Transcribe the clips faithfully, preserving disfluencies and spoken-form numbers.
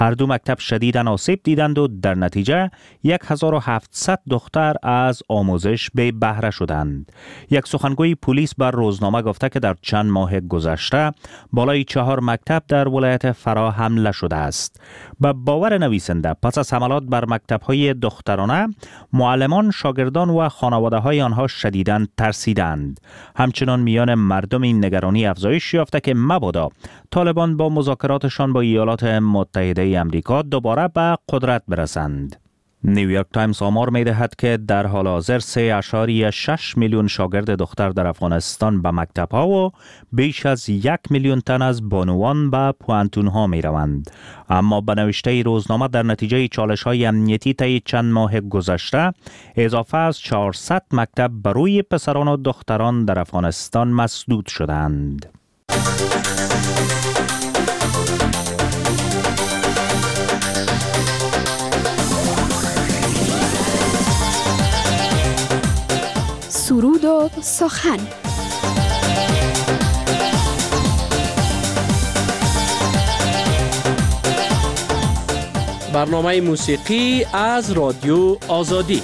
هر دو مکتب شدیداً آسیب دیدند و در نتیجه هزار و هفتصد دختر از آموزش بی بهره شدند. یک سخنگوی پلیس بر روزنامه گفته که در چند ماه گذشته بالای چهار مکتب در ولایت فرا حمله شده است. به باور نویسنده پس از حملات بر مکتب‌های دخترانه، معلمان، شاگردان و خانواده‌های آنها شدیداً ترسیدند. همچنان میان مردم این نگرانی افزایش یافته که مبادا طالبان با مذاکراتشان با ایالات متحده امریکا دوباره به قدرت برسند. نیویورک تایمز آمار می دهد که در حال حاضر سه اشاری شش میلیون شاگرد دختر در افغانستان به مکتب ها و بیش از یک میلیون تن از بانوان به پوانتون ها می روند. اما به نوشته روزنامه در نتیجه چالش های امنیتی طی چند ماه گذشته، اضافه از چهارصد مکتب بروی پسران و دختران در افغانستان مسدود شدند. سرود و سخن. برنامه موسیقی از رادیو آزادی.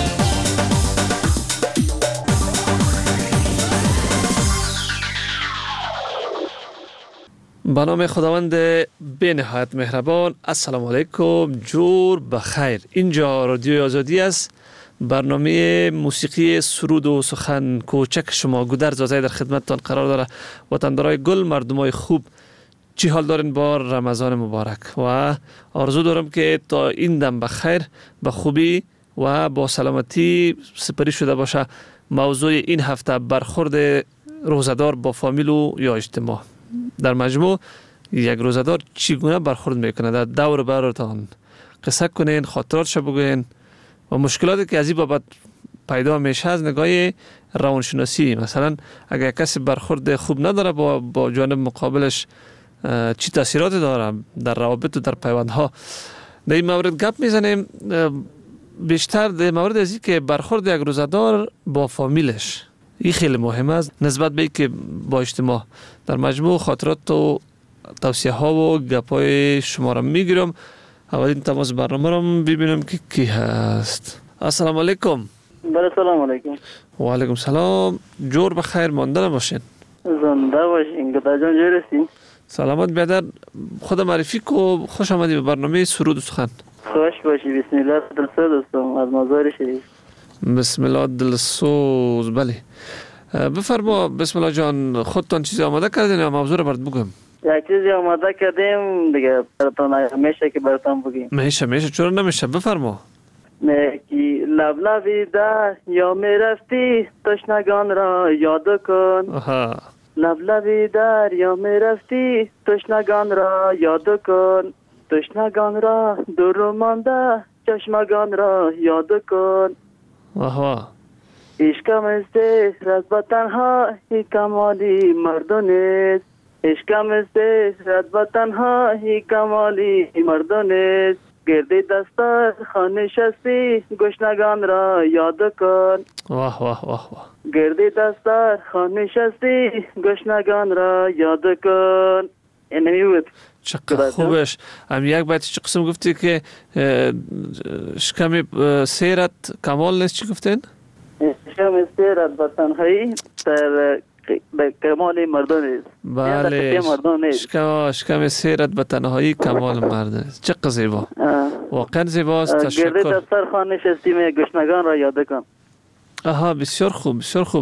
به نام خداوند بی نهایت مهربان. السلام علیکم، جور بخیر. اینجا رادیو آزادی است. برنامه موسیقی سرود و سخن کوچک شما گودر زازای در خدمتتان قرار داره. وطندارای گل، مردمای خوب، چی حال دارین با رمضان مبارک؟ و آرزو دارم که تا این دم بخیر، به خوبی و با سلامتی سپری شده باشه. موضوع این هفته برخورد روزدار با فامیل و یا اجتماع. در مجموع یک روزدار چگونه برخورد میکنه؟ در دور براتان قصه کنین، خاطراتش بگوین و مشکلاتی که از این بابت پیدا میشه از نگاه روانشناسی. مثلا اگر کسی برخورد خوب نداره با با جانب مقابلش، چی تاثیراتی داره در روابط و در پیوندها. در این مورد گپ میزنیم بیشتر در مورد از این که برخورد یک روزدار با فامیلش این خیلی مهم است نسبت به که با اجتماع. در مجموع خاطرات و توصیه ها و گپ های شما را میگیرم. اولین تماس برنامه را ببینم که کی هست. السلام علیکم. بله سلام علیکم. و علیکم سلام. جور بخیر مانده باشین. زنده باشین. گدا جان جور هستین؟ سلامت بیادر. خود معرفی کو. خوش آمدی به برنامه سرود و سخن. خوش باشی. بسم الله دلسوز هستم از مزار شریف. بسم الله دلسوز. بله بفرما. بسم الله جان، خودتان چیزی آماده کردین یا موضوع را برات بگم؟ یک چیزی آماده کردیم دیگه براتون همیشه که براتون بگیم. میشه میشه چرا نمیشه؟ بفرما. میگی لب لبی در یا میرفتی تشنگان را یاد کن. آها. لب لبی در یا میرفتی تشنگان را یاد کن. تشنگان را دور مانده چشمگان را یاد کن. آها. عشقم است رد تنها هی کمالی مردانست. عشقم است رد تنها هی کمالی مردانست. گردی دستار خانه شستی گشنگان را یاد کن. واه واه واه واه. گردی دستار خانه شستی گشنگان را یاد کن. اینمی بود. چقدر خوبش. هم یک باید چه قسم گفتی که شکم سیرت کمال نیست؟ چی گفتین؟ شکم سیرت با تنهایی در کمال مردان است. بله. شکم شکم سیرت به تنهایی کمال مرد است. چقدر زیبا. واقعا زیباست. تشکر. گرده دستار خانه شستیم گشنگان را یاد کن. آها بسیار خوب بسیار خوب.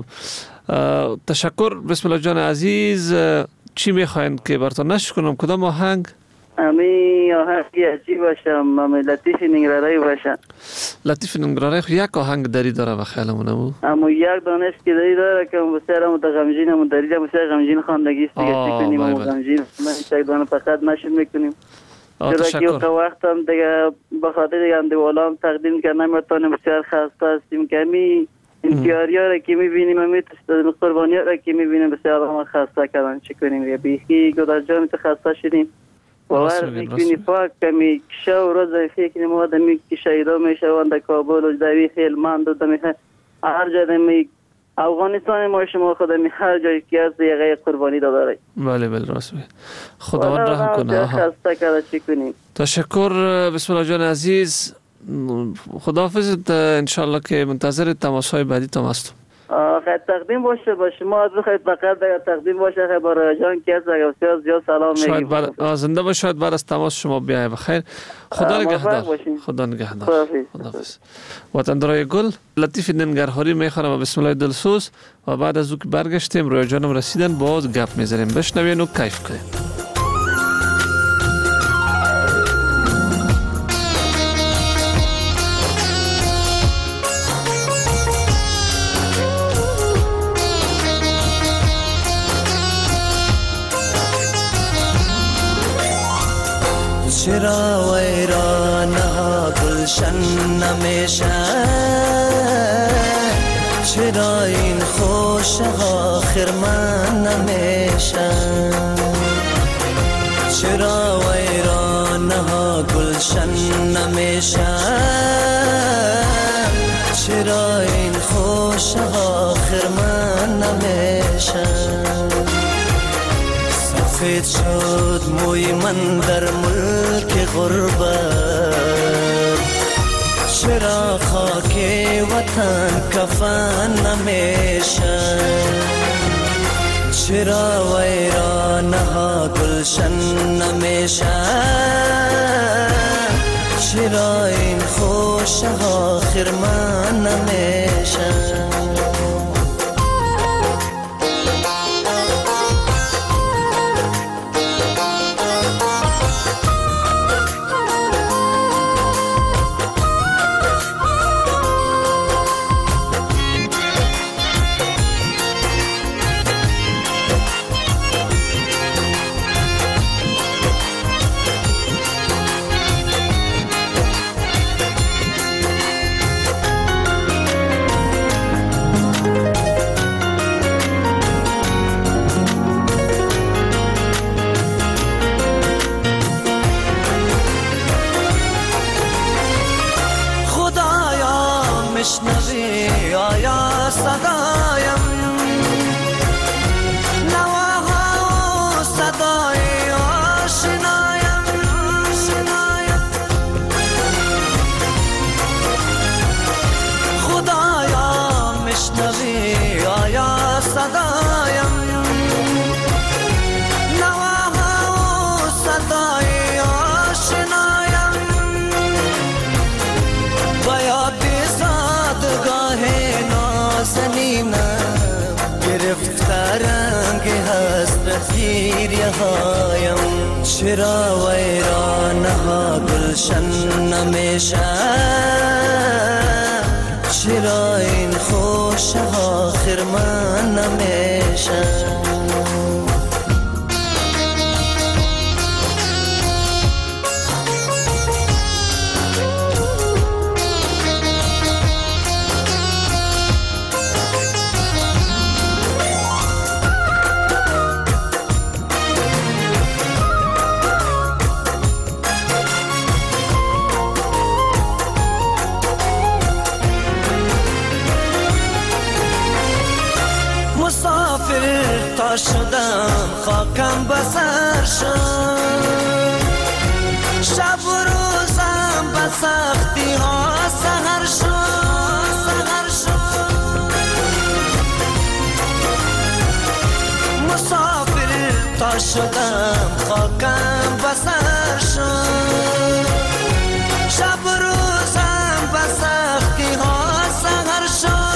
تشکر. بسم الله جان عزیز. چی میخواین که براتون نشر کنم؟ کدام آهنگ؟ امی آهنگی عجیب باشم. امی لطیف ننگرارایی باشم. لطیف ننگرارایی خو یک آهنگ داری داره و خیالمونه بود. اما یک دانش که داری داره که بسیارم تا غمجین هم داری ده بسیار غمجین خواندگی است دیگه چی کنیم و غمجین من یک دانه فقط نشد میکنیم. تشکر. که وقت هم دیگه بخاطر دیگه هم دیوالام تقدیم که نمیتونیم بسیار خسته هستیم که امی انتیاری ها را که میبینیم امی قربانی ها را که میبینیم بسیار هم خسته کردن چی کنیم. بیخی گدار جان تو خسته شدیم. باور میکنی پاک کمی کشه و روز فکر ما دمی که شهیدا میشوند در کابل و دوی خیل مند و دمی هر جا دمی افغانستان ما شما خودمی هر جایی که از یقه قربانی داره. بله بله راست میگه. خداوند رحم کنه. خسته کرده چی کنیم. تشکر بسم الله جان عزیز. خداحافظ. ان شاء الله که منتظر تماس‌های بعدی تام هستم. خیلی تقدیم باشه با شما از بخواید فقط تقدیم باشه خیلی برای جان که از بسیار زیاد سلام میگیم. شاید بعد زنده باشه، شاید بعد از تماس شما بیای بخیر. خدا نگهدار. خدا نگهدار. خداحافظ. وطندارای گل لطیف ننگرهاری میخوام بسم الله دلسوز و بعد از او که برگشتیم روی جانم رسیدن باز گپ میزنیم. بشنوین و کیف کنیم. چرا ویرانها گلشن نمیشه، چرا این خوشها خرمن نمیشه، چرا ویرانها گلشن نمیشه، چرا این خوشها خرمن نمیشه. سفید شد موی من در ملک غربت، چرا خاک وطن کفن نمیشه، چرا ویرانها گلشن نمیشه، چرا این خوشها خرمن نمیشه. مشنوی آیا صدایم، نواها و صدای آشنایم، خدایا مشنوی آیا صدایم، نواها و صدای آشنایم، باید گرفته رنگ حسرت گیریه هایم، چرا ویرانها گلشن نمیشه، چرا این خوشها خرمن نمیشه. تا شدم خاکم بسر شد، شب و روزم به سختی ها سهر شد، سهر شد. مسافر تا شدم خاکم بسر شد، شب و روزم به سختی ها سهر شد.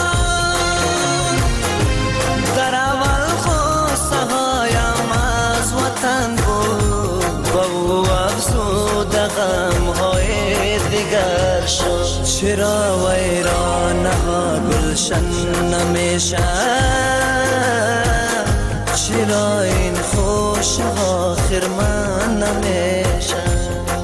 در اول خواستهایم از وطن بود، با او افزوده غمهای دیگر شد، چرا ویرانها گلشن نمیشه، چرا این خوشها خرمن نمیشه.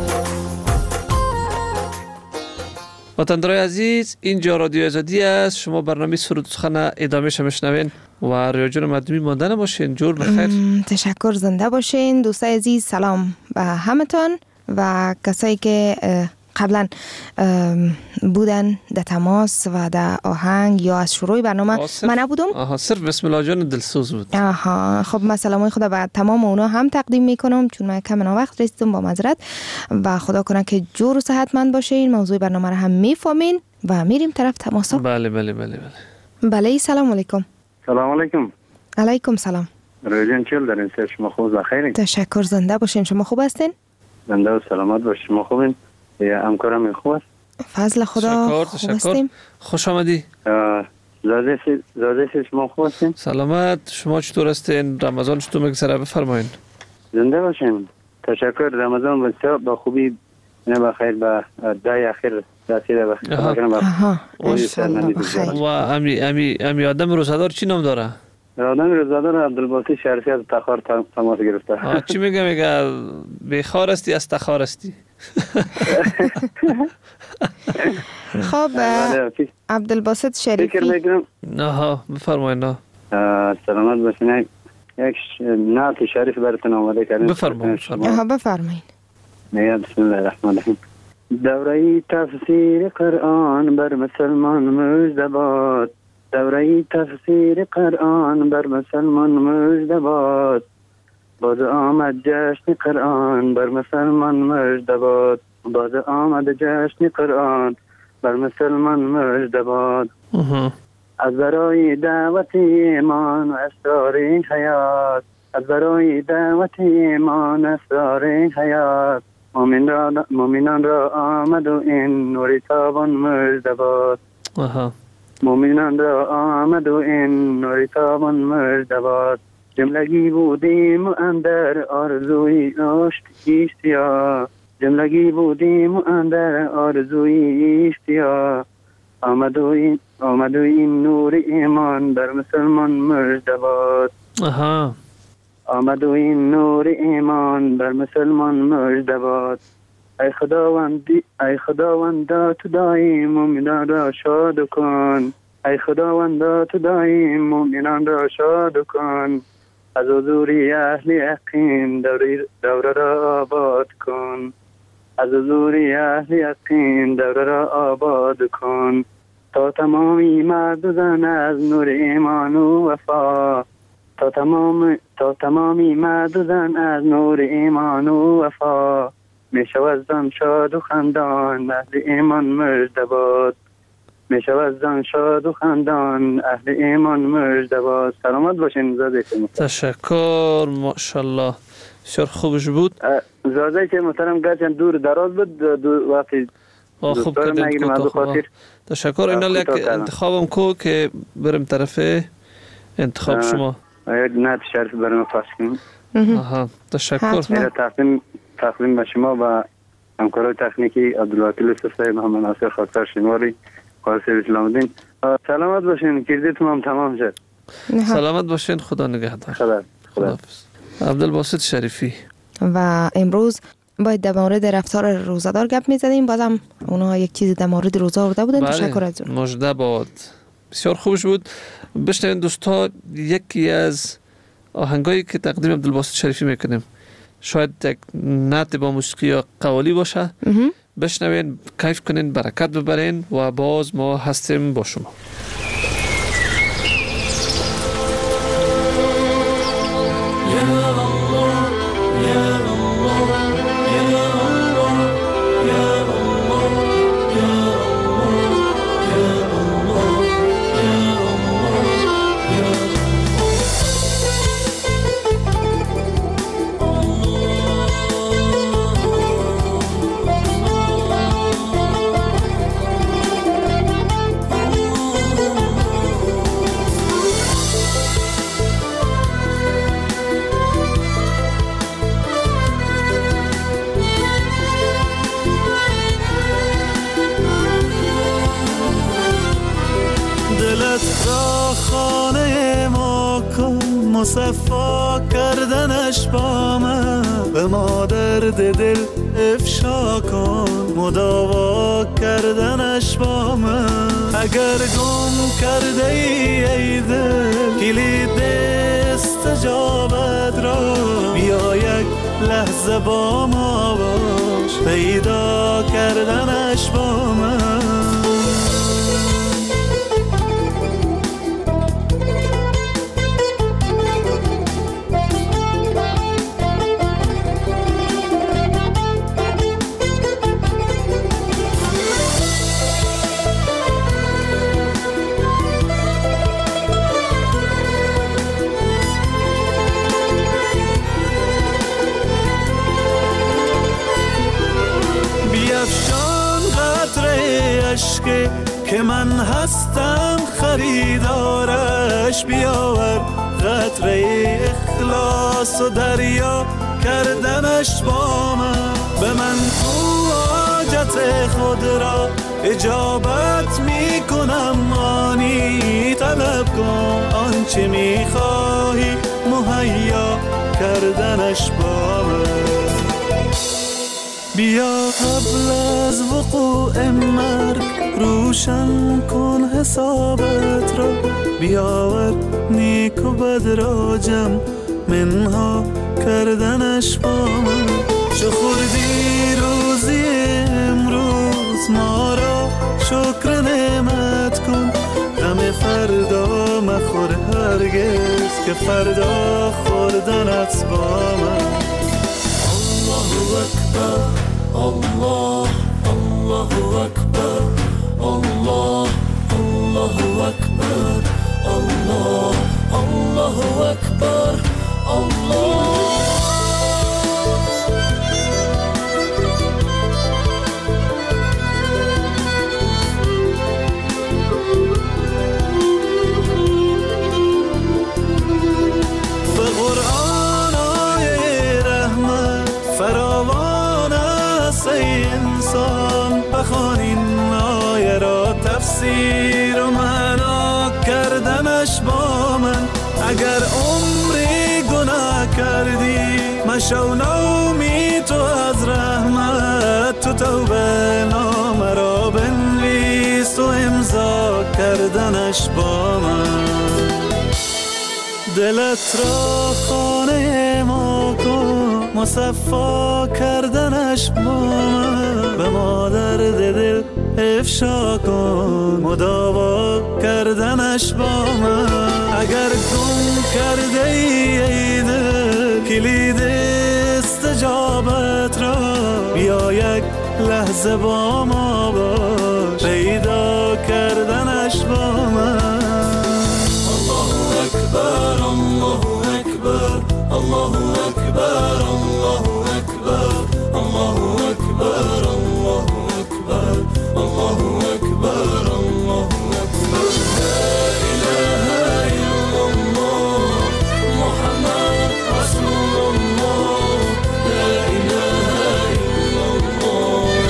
وطندارای عزیز، اینجا رادیو آزادی است. شما برنامه سرود و سخن ادامه شنوین و ریاجون مدمی مانده نباشین. جور بخیر. تشکر، زنده باشین. دوستای عزیز سلام به همتون و کسایی که قبلا بودن در تماس و در آهنگ یا از شروع برنامه من نبودم. آها صرف بسم الله جان دلسوز بود. آها خب من سلامای خدا بعد تمام اونا هم تقدیم میکنم چون من کم وقت رسیدم با معذرت و خدا کنه که جور و صحتمند باشین. موضوع برنامه رو هم میفهمین و میریم طرف تماسا. بله بله بله بله. بله سلام علیکم. سلام علیکم. علیکم سلام. روزین چل دارین سر شما خوب و خیرین؟ تشکر زنده باشین. شما خوب هستین؟ زنده و سلامت باشین. شما خوبین؟ یا همکارم خوب است؟ فضل خدا خوب هستیم. خوش آمدی. زاده سی زاده سی شما خوب هستین؟ سلامت. شما چطور هستین؟ رمضان چطور میگذره؟ بفرمایید. زنده باشین. تشکر. رمضان بسیار با خوبی نه بخیر با دای اخیر رسیده بخیر. آها ان شاء الله بخیر. و امی امی امی آدم روزدار چی نام داره؟ آدم روزدار عبدالباسط شریفی از تخار تماس گرفته. چی میگه؟ میگه بیخار استی از تخار استی. خب عبدالباسط شریفی فکر میکنم. نه بفرمایید. نه سلامت باشین. یک نعت شریف براتون آماده کردم. بفرمایید. ها بفرمایید. میاد بسم الله الرحمن الرحیم. دوره تفسیر قرآن بر مسلمان مژده باد. دوره تفسیر قرآن بر مسلمان مژده باد. باز آمد جشن قرآن بر مسلمان مژده باد. باز آمد جشن قرآن بر مسلمان مژده باد. از برای دعوت ایمان و اسرار حیات. از برای دعوت ایمان و اسرار حیات. مومن را مومنان را آمد و این نور تابان مژده باد. مومنان را آمد و این نور تابان مژده باد. جملگی بودیم و اندر آرزوی اشتیا. جملگی بودیم و اندر آرزوی اشتیا. آمد و این آمد و این نور ایمان بر مسلمان مژده باد. آها آمد و این نور ایمان بر مسلمان مژده باد. ای خداوندی ای خداوندا تو دایم مومنان را شاد کن. ای خداوندا تو دایم مومنان را شاد کن. از حضوری اهل یقین دوره را آباد کن. از حضوری اهل یقین دوره را آباد کن. تا تمامی مرد و زن از نور ایمان و وفا. تا تمام تا تمامی مرد و زن از نور ایمان و وفا. می شود زن شاد و خندان اهل ایمان مژده باد. می شود زن شاد و خندان اهل ایمان مژده باد. سلامت باشین زاده. تشکر ماشاءالله. بسیار خوبش بود. زاده که محترم گرچه دور دراز بود دو وقتی خوب کردیم کوتاه. تشکر. اینا یک انتخابم کو که بریم طرف انتخاب شما. نه شرف برام پاس کنیم. آها تشکر. میره تقدیم تقدیم به شما و همکارای تکنیکی عبدالوکیل صفای محمد ناصر خاطر شماری قاسم اسلام الدین. سلامت باشین. کردیتون هم تمام شد. سلامت باشین. خدا نگهدار. خدا خدا. عبدالباسط شریفی. و امروز باید در مورد رفتار روزدار گپ می‌زدیم. بازم اونا یک چیزی در مورد روزه آورده بودن. بله. تشکر از اون. مژده باد. بسیار خوبش بود. بشنوین دوستا یکی از آهنگایی که تقدیم عبدالباسط شریفی میکنیم. شاید یک نعت با موسیقی یا قوالی باشه. بشنوین، کیف کنین، برکت ببرین و باز ما هستیم با شما. مصفا کردنش با من به ما درد دل افشا کن. مداوا کردنش با من اگر گم کرده ای ای دل کلید استجابت را بیا یک لحظه با ما باش پیدا کردنش با من. که من هستم خریدارش، بیاور قطره اخلاص و دریا کردنش با من. به من تو حاجت خود را اجابت می کنم، آنی طلب کن آنچه می خواهی مهیا کردنش با من. بیا قبل از وقوع مرگ روشن کن حسابت را، بیاور نیک و بد را جمع منها کردنش با من. چو خوردی روزی امروز ما را شکر نعمت کن، غم فردا مخور هرگز که فردا خوردنت با من. الله اکبر الله الله اکبر الله الله اکبر الله الله اکبر الله. به قرآن آیه رحمت فراوان است ای انسان، بخوان این آیه را تفسیر و معنا کردنش با من. اگر عمری گناه کردی مشو نومی تو از رحمت، تو توبه نامه را بنویس و امضا کردنش با من. دلت را خانه ما کن مصفا کردنش با من، به ما درد دل افشا کن مداوا کردنش با من. اگر گم کرده ای ای دل کلید استجابت را، بیا یک لحظه با ما باش پیدا کردنش با من. الله اکبر الله اکبر الله اکبر الله اکبر الله اکبر الله اکبر الله اکبر الله اکبر. لا اله الا الله محمد رسول الله، لا اله الا الله.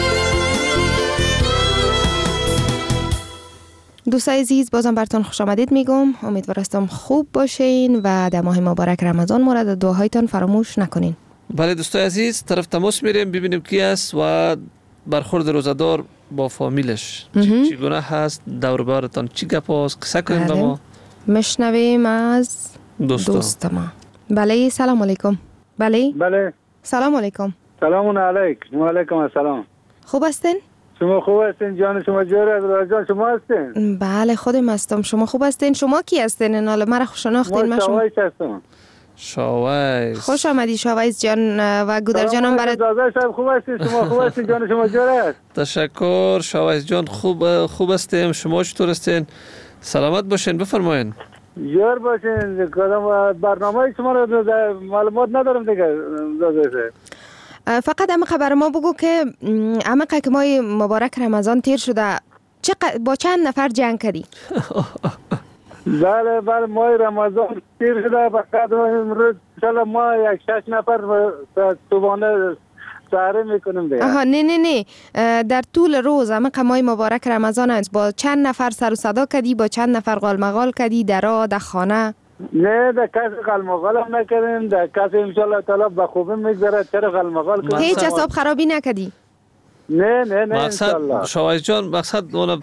دوستای عزیز بازم براتون خوش آمدید میگم. امیدوارم خوب باشین و در ماه مبارک رمضان مورد دعاهایتان فراموش نکنین. بله دوستای عزیز، طرف تماس میریم ببینیم کی است و برخورد روزدار با فامیلش چی گونه هست، دور برتان چی گپ است، قصه کنیم با ما. مشنویم از دوست دوست ما. بله سلام علیکم. بله بله سلام علیکم. سلام علیکم. و علیکم السلام. خوب هستین؟ شما خوب هستین؟ جان شما جور از جان شما هستین؟ بله خودم هستم. شما خوب هستین؟ شما کی هستین؟ ناله مرا شناختین؟ ما شوایز هستم. شوایز خوش آمدی شوایز جان و گودر جانم برات. داداش صاحب خوب هستین؟ شما خوب هستین؟ جان شما جور است؟ تشکر شوایز جان، خوب خوب هستیم. شما چطور هستین؟ سلامت باشین، بفرمایین. جور باشین. کدام برنامه شما رو معلومات ندارم دیگه داداش. فقط همه خبر ما بگو که همه که ماه مبارک رمضان تیر شده چه با چند نفر جنگ کردی؟ بله بله ماه رمضان تیر شده، فقط امروز انشالله ما یک شش نفر صبحانه سحری میکنیم دیگه. آها نه نه نه در طول روز همه ماه مبارک رمضان است با چند نفر سر و صدا کردی، با چند نفر قالمقال کردی در راه در خانه؟ نه در کسی قلمقال هم نکردیم، در کسی انشالله تعالی به خوبی میگذره. چرا قلمقال کنیم؟ هیچ حساب خرابی نکردی؟ نه نه نه مقصد انشالله. شوایز جان مقصد اون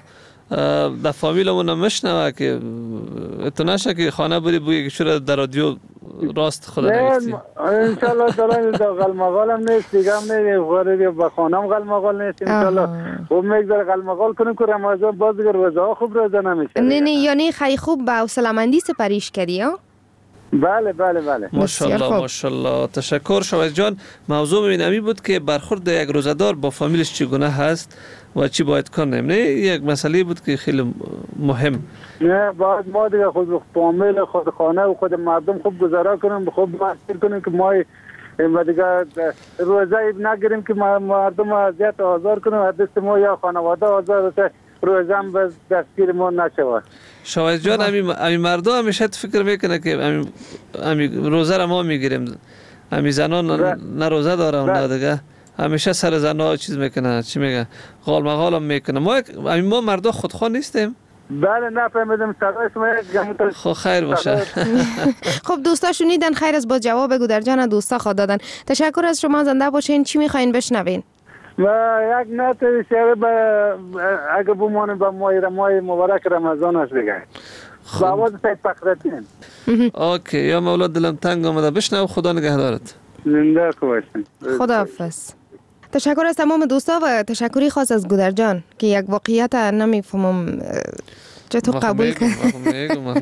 در فامیلمون هم مشنوه که تو نشه که خانه بری بگی که چرا در رادیو راست خدا نگفتی. انشالله دارم در قلمقال هم نیست دیگه هم نیست با خانم قلمقال نیست انشالله خوب میگذاره قلمقال کنیم که رمضان باز دیگر روزه خوب روزه نمیشه. نه نه یعنی خیلی خوب به حوصله‌مندی سپریش کردی ها؟ بله بله بله ماشاءالله ماشاءالله. تشکر شویز جان. موضوع من امی بود که برخورد یک روزدار با فامیلش چگونه هست و چی باید کنیم. نه یک مسئله بود که خیلی مهم. نه باید ما دیگه خود فامیل خود خانه و خود مردم خوب گذرا کنیم، خوب مسئول کنیم که ما ما دیگه روزه نگیریم که مردم اذیت آزار کنیم و دست ما یا خانواده آزار بشه، روزه هم به دستگیر ما نشود. شویز جان امی امی مردم همیشه فکر میکنه که امی امی روزه را ما میگیریم، امی زنان نه روزه دارن نه دیگه همیشه سر زنا چیز میکنه، چی میگه غال مغالم میکنه. ما امی ما مردم خودخواه نیستیم. بله نفهمیدم سرای شما. خب خیر باشه. خب دوستا شنیدن، خیر از با جواب گودرجان دوستا خود دادن. تشکر از شما، زنده باشین. چی میخواین بشنوین؟ و یک نت شعر به اگه بمونه به ماه ماه مبارک رمضان است دیگه. با آواز سید فخرالدین. اوکی یا مولا دلم تنگ آمده، بشنو. خدا نگهدارت. زنده باشین. خداحافظ. تشکر از تمام دوستا و تشکری خاص از گودرجان که یک واقعیت نمیفهمم چطور قبول کردین.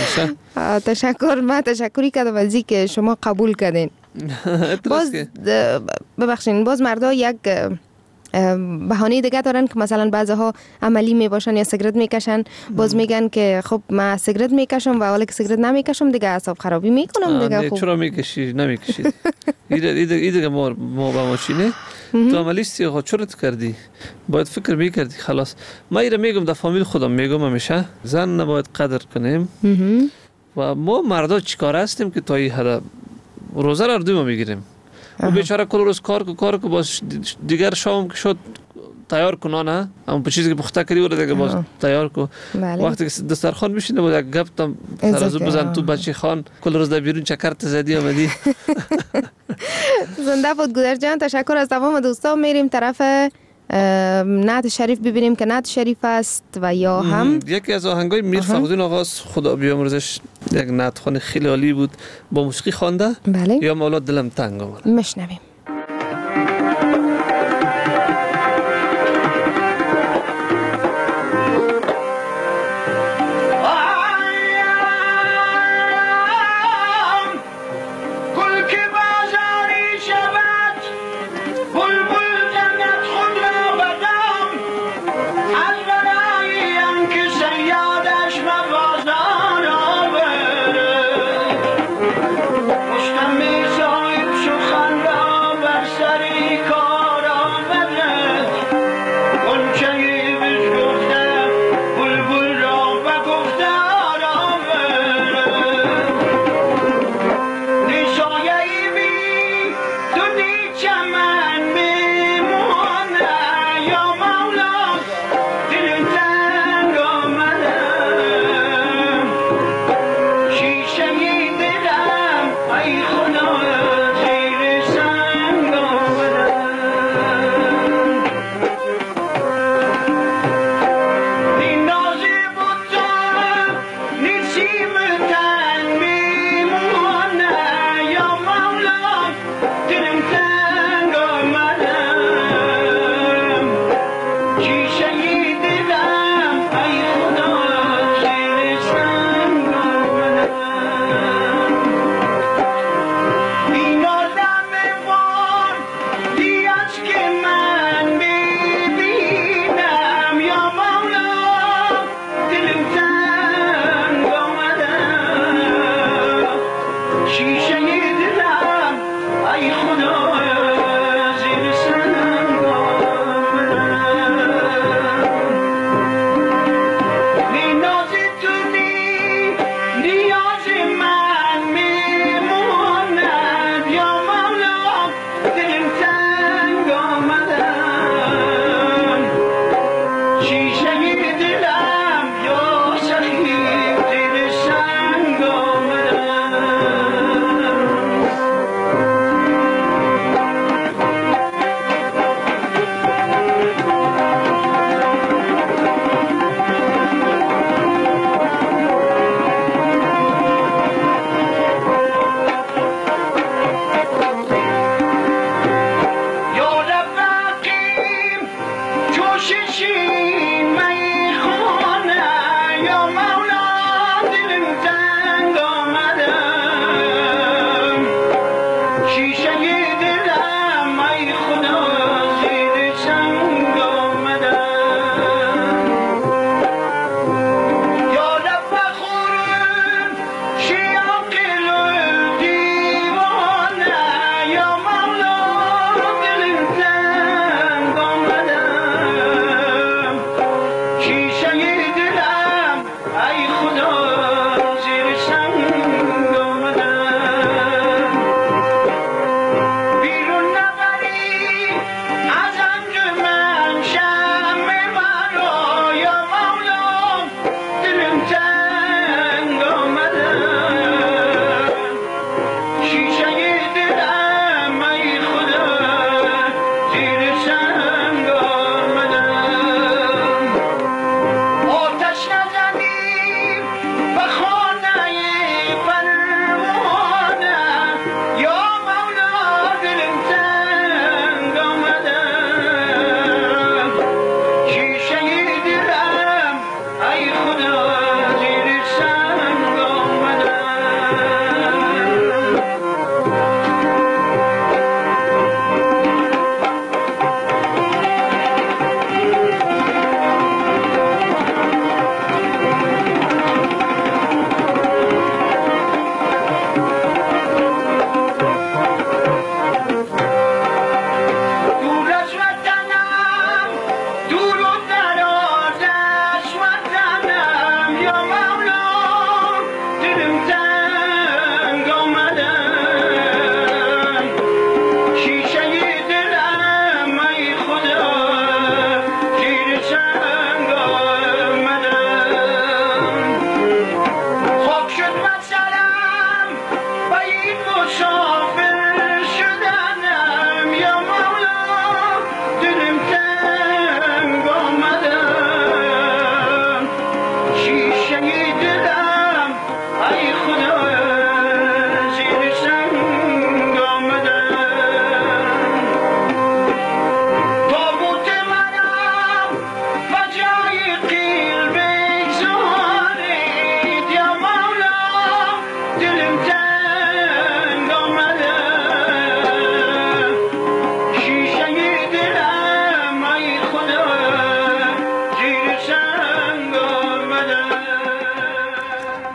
تشکر، من تشکری کردم از اینکه شما قبول کردین. باز ببخشین باز مردا یک بهانه دیگه دارن که مثلا بعضها عملی می باشن یا سیگرت میکشن، باز میگن که خب من سیگرت میکشم و حالا که سیگرت نمیکشم دیگه اعصاب خرابی میکنم دیگه. خب چرا میکشی؟ نمیکشید. ایده ایده دیگه ما ما با ماشینه تو عملیستی خود چرا کردی؟ باید فکر میکردی خلاص. ما ایره میگم در فامیل خودم میگم همیشه زن نباید قدر کنیم و ما مردا چیکار هستیم که تا این حد روزه را دوم میگیریم. و بیچاره کل روز کار کو کار کو باز دیگر شام شد تیار کنه نه اما به چیزی که پخته کردی و دیگه باز تیار کو. وقتی که دسترخوان میشینه باز یک گپ تام ترازو بزن تو بچه خان کل روز در بیرون چکرت زدی آمدی. زنده بود گودرجان. تشکر از تمام دوستان. میریم طرف نعت شریف ببینیم که نعت شریف است و یا هم یکی از آهنگای میر فخرالدین آقاست، خدا بیامرزش، یک نعت خوان خیلی عالی بود، با موسیقی خوانده. بله. یا مولا دلم تنگ آمده. مشنویم. Sahip şu xanda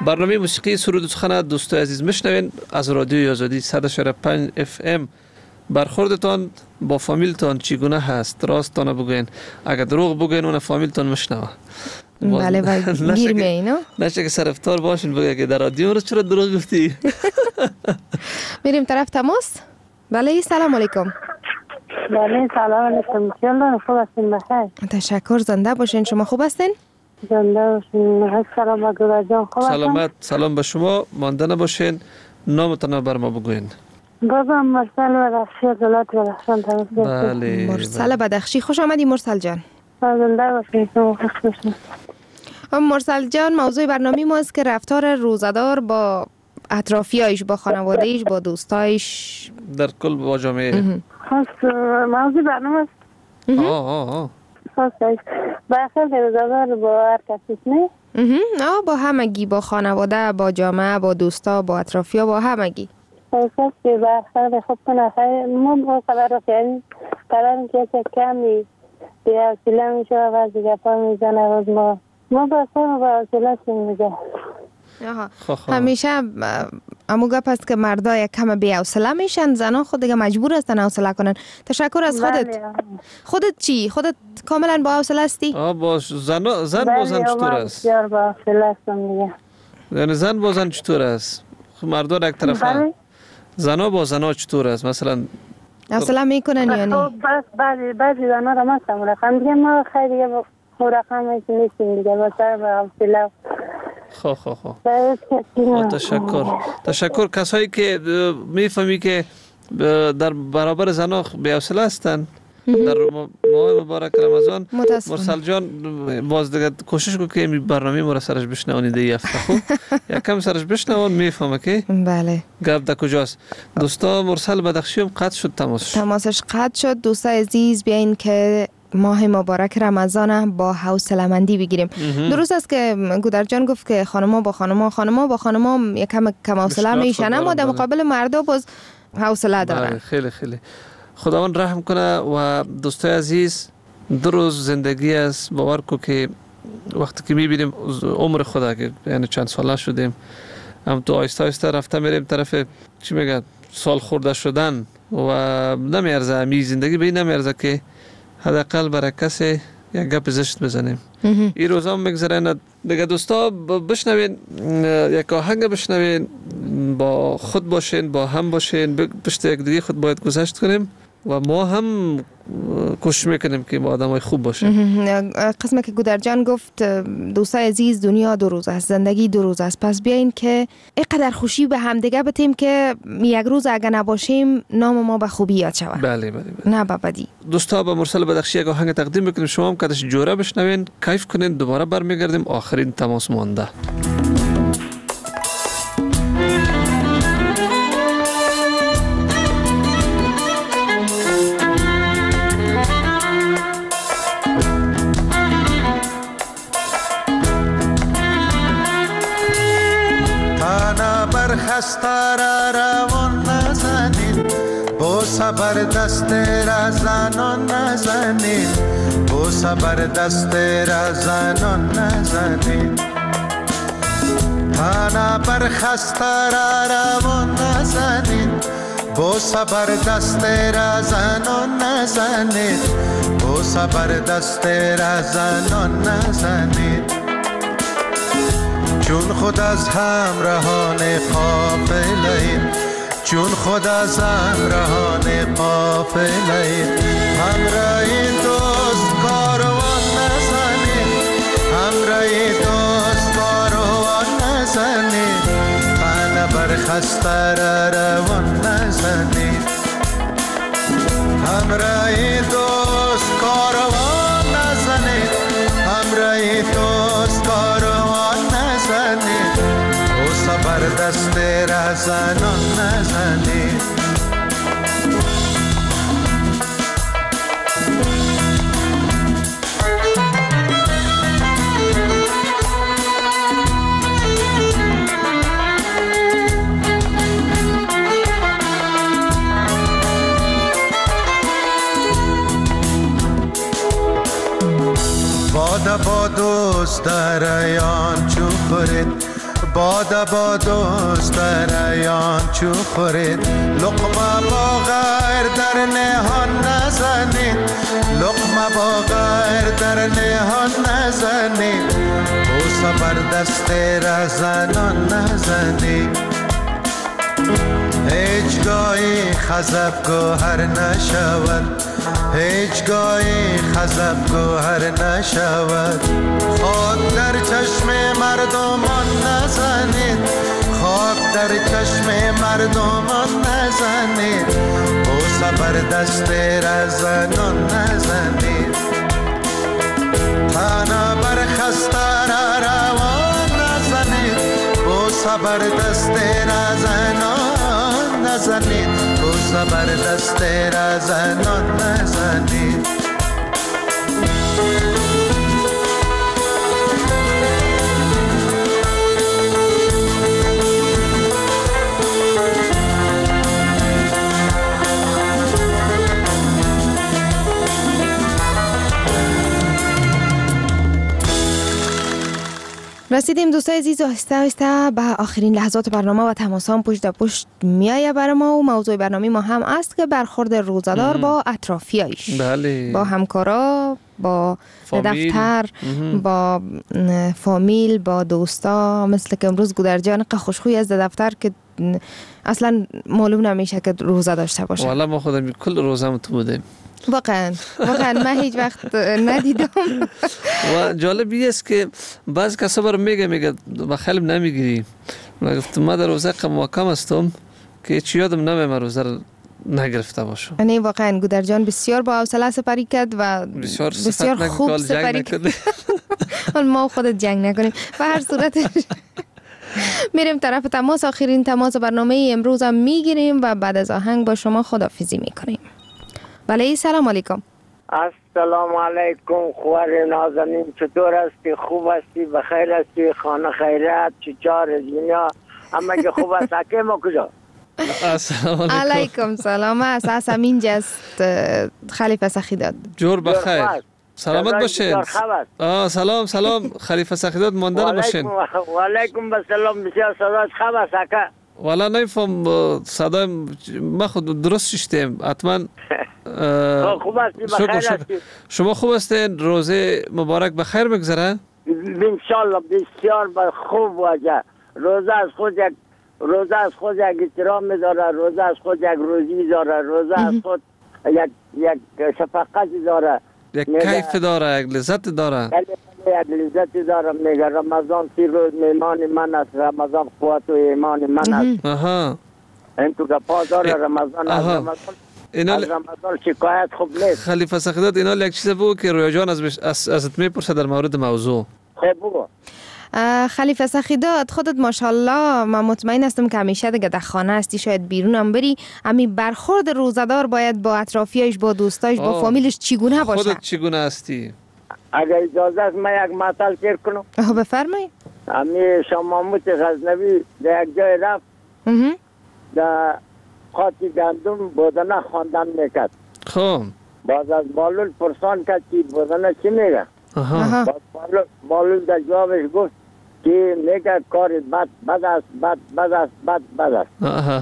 برنامه موسیقی سرود و سخن دوستای عزیز میشنوین از رادیوی آزادی صد و چهار و پنج اف ام. برخوردتان با فامیلتان چگونه هست؟ راستانه بگوین، اگر دروغ بگوین اون فامیلتان میشنوه. بله بله گیر می اینو نشه که سرفتار باشین بگه که در رادیو رو چرا دروغ گفتی. میریم طرف تماس. بله سلام علیکم. بله سلام علیکم. چطور خوب هستین؟ بخیر. تشکر. زنده باشین. شما خوب هستین؟ زنده باشین. سلام گل جان. خوب هستین؟ سلامت. سلام به شما. مانده نباشین. نامتون بر ما بگوین. بازم مرسل بدخشی از ولایت بدخشان تماس گرفتم. بله. مرسل بدخشی، خوش آمدی مرسل جان. زنده باشین. شما خوش باشین. مرسل جان، موضوع برنامه ما است که رفتار روزدار با اطرافیایش، با خانواده‌ایش، با دوستایش، در کل با جامعه. خواست موضوع برنامه است. آه آه آه. خواستش بخیر روزدار با هر کسی نه؟ آه با همگی، با خانواده، با جامعه، با دوستا، با اطرافیا، با همگی. خواست که بخیر خوب کنه. خیر ما با قدر رو کنیم قدر که چه کمی بیا سیلا میشه و از دیگه پا میزنه و ما ما با خیر با سیلا سیم میگه. همیشه امو گپ است که مردا یک کم بی حوصله میشن، زنا خود دیگه مجبور هستن حوصله کنن. تشکر از خودت. خودت چی؟ خودت کاملا با حوصله هستی؟ آه باش. زن زن با زن چطور است؟ بسیار با حوصله هستم دیگه. یعنی زن با زن چطور است؟ مردا یک طرفه. زنا با زنا چطور است؟ مثلا حوصله میکنن یعنی؟ بس بعضی بعضی زنا را مستم رقم دیگه ما خیلی دیگه با رقم نیستیم دیگه با سر با حوصله. خب خب خب تشکر. تشکر. کسایی که میفهمی که در برابر زنها بی‌حوصله هستن در ماه مبارک رمضان، مرسل جان باز دیگه کوشش کن که این برنامه ما را سرش بشنوانی دیگه هفته. خوب یک کم سرش بشنوان میفهمه که بله گپ در کجاست. دوستا مرسل بدخشی هم قطع شد، تماسش تماسش قطع شد. دوستای عزیز بیاین که ماه مبارک رمضان با حوصله‌مندی بگیریم. درست است که گودر جان گفت که خانما با خانما خانما با خانما یکم کم حوصله میشن، اما در مقابل مردا باز حوصله دارن. خیلی خیلی خداوند رحم کنه. و دوستای عزیز دو روز زندگی است. باور کو که وقتی که میبینیم عمر خدا که یعنی چند ساله شدیم، هم تو آیسته آیسته رفته میریم طرف چی میگه سال خورده شدن و نمیارزه می زندگی به این نمیارزه که حداقل برای کسی یک گپ زشت بزنیم. این روزا میگذره دیگه. دوستا بشنوین یک آهنگ بشنوین، با خود باشین، با هم باشین، پشت یک دیگه خود باید گذشت کنیم و ما هم کوشش میکنیم که با آدمای خوب باشیم. قسمه که گودر جان گفت دوستای عزیز دنیا دو روز است، زندگی دو روز است، پس بیاین که اینقدر خوشی به هم دیگه بتیم که یک روز اگه نباشیم نام ما به خوبی یاد شود. بله بله بله. نه به بدی. دوستا با مرسل بدخشی یک آهنگ تقدیم میکنیم، شما هم کدش جوره بشنوین، کیف کنین، دوباره برمیگردیم آخرین تماس مانده. خسته را روان نزنین، با صبر دست را زنان نزنین، با صبر دست را زنان نزنین. تنها بر خسته را روان نزنین، با صبر دست را زنان نزنین، با صبر دست را زنان نزنین. چون خود از همراهان قافله ایم، چون خود از همراهان قافله ایم، همراه دوست کاروان نزنید، همراه دوست کاروان نزنید، من بر خسته را روان نزنید، همراه دوست کاروان نزنید، همراه دوست کاروان نزنید، او صبر دست را زنان نزنید. باده با دوست در ایان چو خورید، باده با دوست در ایان چو خورید لقمه با غیر در نهان نزنید لقمه با غیر در نهان نزنید بوسه بر دست رزنان نزنید هیچگاهی خزف گوهر نشود هیچگاهی خزف گوهر نشود خاک در چشم مردمان نزنید خاک در چشم مردمان نزنید بوسه بر دست رزنان نزنید تنه بر خسته روان نزنید بوسه بر دست رزنان نزنید بوسه بر دست رزنان نزنید رسیدیم دوستای عزیز آهسته آهسته به آخرین لحظات برنامه و تماسام پشت در پشت میایه برای ما و موضوع برنامه ما هم است که برخورد روزادار با اطرافیایش بله. با همکارا با فامیل. دفتر مهم. با فامیل با دوستا مثل که امروز گودرجان خوشخوی از دفتر که اصلا معلوم نمیشه که روزه داشته باشه والا ما خودم کل روزم تو بودیم واقعا واقعا من هیچ وقت ندیدم و جالبی است که بعض کسا برام میگه میگه با خیلم نمیگیری من گفتم ما در روزه کم هستم که چی یادم نمیاد من روزه رو نگرفته باشم. نه واقعا گودرجان بسیار با حوصله سپری کرد و بسیار, بسیار خوب سپری کرد. ما خودت جنگ نکنیم. به هر صورت میریم طرف تماس. آخرین تماس برنامه امروز هم میگیریم و بعد از آهنگ با شما خداحافظی میکنیم. بله سلام علیکم. السلام علیکم خوار نازنین، چطور هستی؟ خوب هستی؟ بخیر هستی؟ خانه خیرت چچار دنیا اما که خوب است؟ حکیم ما کجا؟ السلام علیکم. سلام است اسم اینجاست خلیفه سخیداد. جور بخیر سلامت باشین. آه سلام سلام خلیفه سخیداد ماندن باشین. و علیکم السلام. بسیار صداش خوب است اکا؟ والا نمیفهم صدای ما خود درست ششتیم حتما. خوب هستی؟ بخیر هستی؟ شما خوب هستین؟ روزه مبارک بخیر بگذره؟ انشالله بسیار خوب واجه. روزه از خود یک روزه از خود یک احترام می‌داره، روزه از خود یک روزی داره، روزه از خود یک یک شفقتی داره، یک کیف داره، یک لذت داره، یک لذت داره. میگه رمضان سی روز میمان من است، رمضان قوت و ایمان من است. آها این تو گپا داره رمضان. از رمضان اینا از رمضان شکایت خوب نیست. خلیفه سخیداد اینا یک چیز بود که رویا جان از از ازت میپرسه در مورد موضوع. خب بگو. خلیفه سخیداد خودت ماشاءالله من مطمئن هستم که همیشه دیگه در خانه هستی، شاید بیرون هم بری، امی برخورد روزدار باید با اطرافیایش، با دوستایش، با فامیلش چگونه باشه؟ خودت چگونه هستی؟ اگر اجازه است من یک مثال تیر کنم. آها بفرمایید. امی شاه محمود غزنوی در یک جای رفت در خاطی گندم بودنه خواندن میکرد. خب باز از بالول پرسان کرد که بودنه چی میگه؟ آها. باز بالول در جوابش گفت که میگه کار بد بد است بد بد است بد بد است.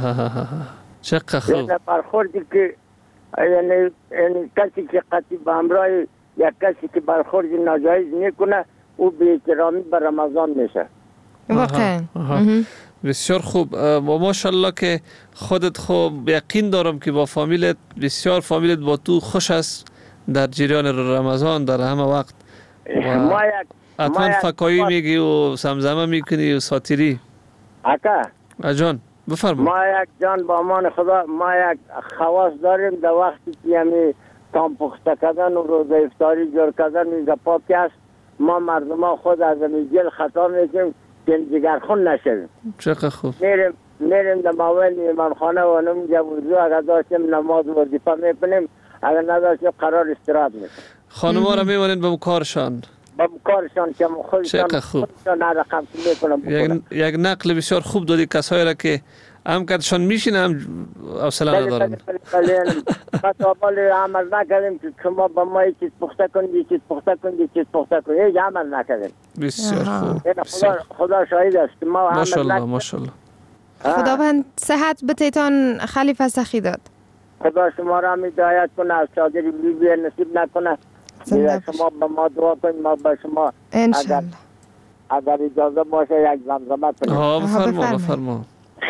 چقدر خوب. یعنی برخوردی که یعنی کسی که قطعی به همراه یک کسی که برخورد ناجایز میکنه او بی احترامی به رمضان میشه. واقعا بسیار خوب و ماشاءالله که خودت خوب یقین دارم که با فامیلت بسیار فامیلت با تو خوش است در جریان رمضان در همه وقت. ما یک حتما فکایی میگی و سمزمه میکنی و ساتیری. اکا اجان بفرما. ما یک جان با امان خدا ما یک خواص داریم در وقتی که همی تام پخته کردن و روزه افطاری جور کردن میگه پاکی است. ما مردم خود از همی جل خطا میکنیم که جگر خون نشویم. چقدر خوب. میریم میریم در ماویل امام خانه و نمیگه وضو اگر داشتیم نماز وظیفه میکنیم، اگر نداشتیم قرار استراحت میکنیم. خانم ها را میمانید به کارشان؟ به کارشان که خودشان خودشان رقم میکنم. یک یک نقل بسیار خوب دادی کسایی را که هم کدشان میشین هم حوصله ندارم. ما تا بالی عمل نکردیم که شما با ما چیز پخته کنید، چیز پخته کنید، چیز پخته کنید، هیچ عمل نکردیم. بسیار خوب. خدا خدا شاهد است که ما عمل ماشاءالله نکردیم. ماشاءالله. خداوند صحت بتیتان خلیفه سخیداد. خدا شما را هدایت کنه، از چادر بی بی نصیب نکنه. دیگه شما با ما دعا کنید، ما با شما انشالله اگر اجازه باشه یک زمزمه کنیم. ها بفرما بفرما.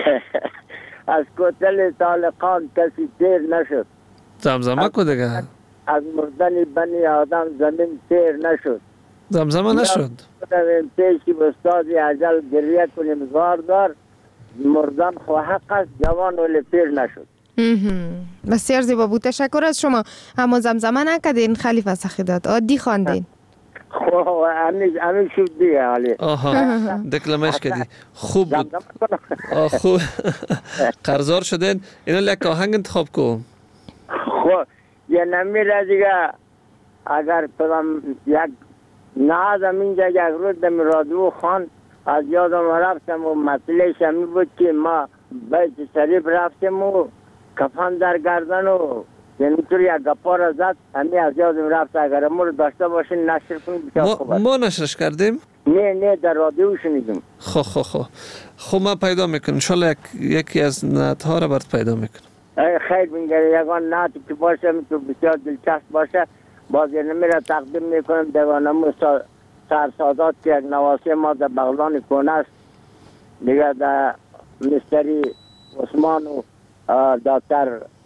از کوتل طالقان کسی دیر نشد. زمزمه کو دیگه. از مردن بنی آدم زمین تیر نشد. زمزمه نشد. پیشی استادی اجل گریه کنیم زار دار، مردن خو حق است، جوان ولی پیر نشد. بسیار زیبا بود، تشکر از شما. اما زمزمه نکردین خلیفه سخیداد، عادی خواندین. خب همین همین شد دیگه حالی. آها دکلمش کردی، خوب بود. آه خوب. قرضدار شدین. اینا یک آهنگ انتخاب کو. خب یه نمیره دیگه، اگر پدام یک نه زمینجا یک روز دم رادیو خان از یادم رفتم و مسئلهش همی بود که ما بیت شریف رفتیم و کفن در گردن و اینطور یک گپا را زد، همی از یادم رفت. اگر ما رو داشته باشین نشر کنیم بسیار خوب است. ما نشرش کردیم؟ نه نه در رادیو شنیدیم. خب خب خب خب ما پیدا میکنم انشالله یک یکی از نعت ها را برات پیدا میکنم. خیر بینگره یکان نعت که باشه تو بسیار دلچسب باشه باز یه نمی را تقدیم میکنم. دیوانمو سرسادات که یک نواسی ما در بغلان کونه است دیگه، در مستری عثمان و دکتر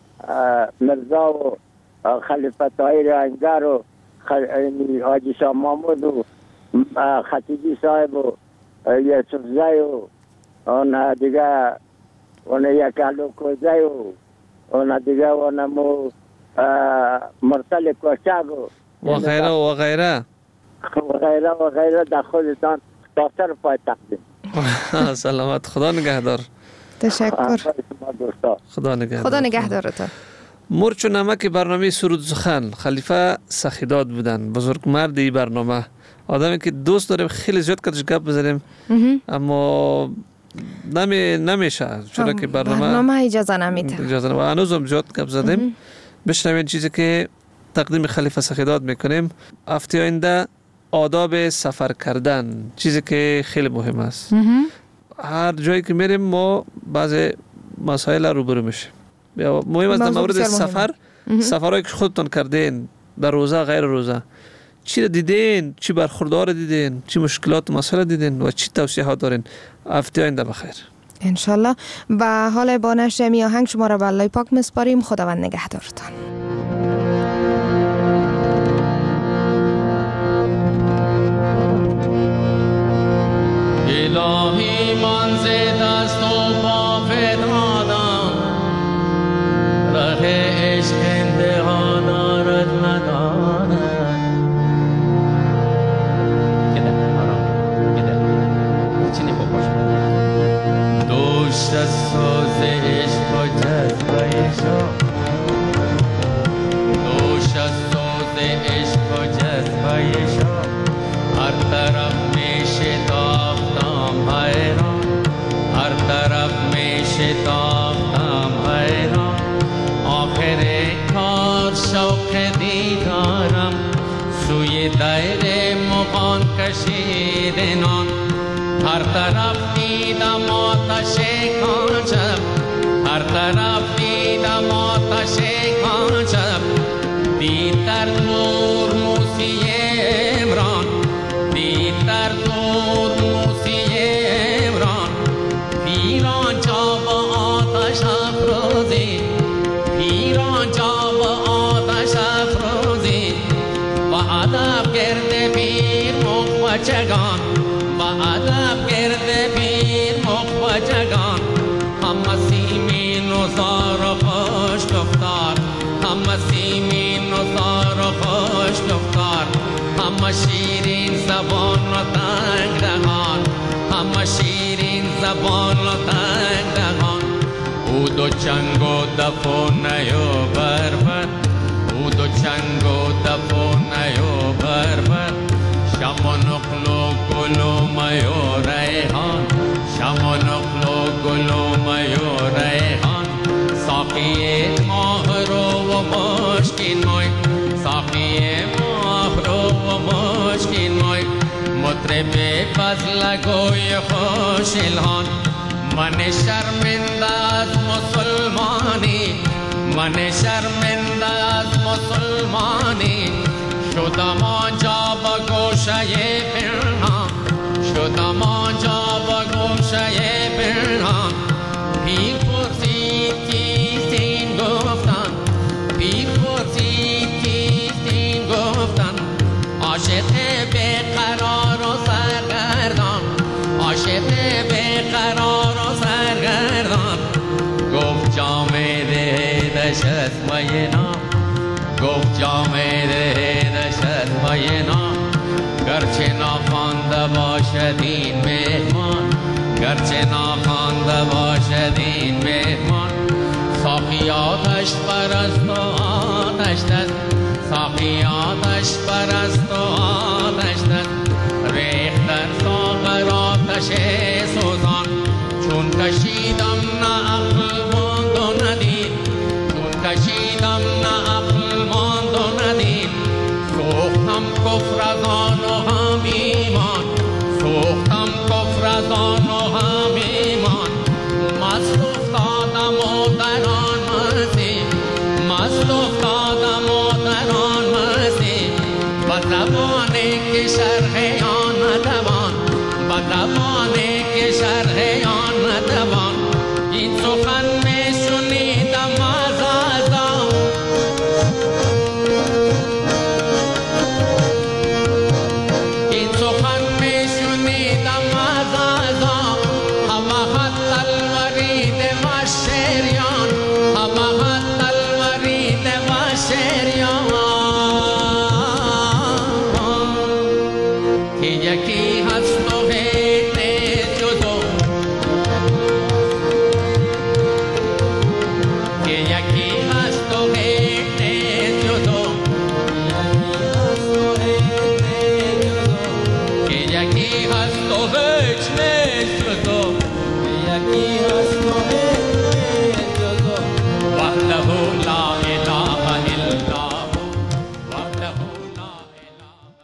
مرزا و خلیفه طاهر انگر و حاجی شاه محمود و خطیبی صاحب و یوسف زی و اون دیگه اون یک علو کوزی و اون دیگه اونمو مرسل کوچک و و غیره و غیره و غیره و غیره در خودتان دفتر پای تقدیم. سلامت، خدا نگهدار. تشکر. خدا نگهدار. خدا نگهدارتان. مرچ و نمک برنامه سرود سخن خلیفه سخیداد بودن، بزرگ مرد این برنامه، آدمی که دوست داریم خیلی زیاد کدش گپ بزنیم اما نمی نمیشه چرا که برنامه برنامه اجازه نمیده. اجازه نمیده. هنوزم زیاد گپ زدیم. بشنوین چیزی که تقدیم خلیفه سخیداد میکنیم. هفته آینده آداب سفر کردن، چیزی که خیلی مهم است. هر جایی که میریم ما بعضی مسائل روبرو میشیم. مهم است در مورد سفر، سفرهایی که خودتون کردین در روزه غیر روزه، چی را دیدین، چی برخوردار دیدین، چی مشکلات و مسائل دیدین و چی توصیحات دارین. هفته آینده بخیر انشالله. و حال با نشر می آهنگ شما را به الله پاک میسپاریم. خداوند نگهدارتان. الهی من ز دست و پا فتادم، ره عشق انتها دارد نداند. دوش از ساز عشق و جذبه شا، دوش از ساز عشق و جذبه شا، هر طرف می شتافتم حیران، هر طرف می شتافتم حیران. آخر کار شوق دیدارم، سوی دیر مغان کشیدنان. هر طرف دیدم آتش کانچم، هر طرف دیدم آتش کانچم. دید در نور موسی عمران، دید در نور موسی عمران. پیران جا با آتش افروزی، پیران جا با آتش افروزی. با ادب گرد پیر مخوچگان، با ادب گرد پیر مخوچگان. همه سیمین و زار و خوش گفتار، همه سیمین و زار و خوش گفتار. همه شیرین زبان و تنگ دهان، همه شیرین زبان و تنگ دهان. او دو چنگ و دف و نیو بربر، او دو چنگ و دف و نیو بربر. شم و نقل و گل و می و ریحان، شم و نقل و گل و می و به فضل گوی خوش الهان من شرمنده از مسلمانی من شرمنده از مسلمانی شدم آنجا با گوشه پنهان شدم آنجا با گوشه پنهان پیر پرسید کیستین گفتن پیر پرسید کیستین گفتن عاشق بیقرار و سرگردان عاشق بیقرار و سرگردان گفت جامه ده دشت مینا گفت جامه ده دشت مینا گرچه ناخوانده باشد این مهمان گرچه ناخوانده باشد این مهمان ساقی آتش پرست و آتش دست ساقی آتش پرست و آتش دست ریخت در ساغر آتش سوزان چون کشیدم نه عقل ماند و ندید چون کشیدم نه عقل ماند و ندید سوختم کفر از آن و هم ایمان سوختم کفر از آن و هم ایمان مست افتادم و در آن مستی مست افتادم و در آن مستی با زبانی که شرح آن نتوان با زبانی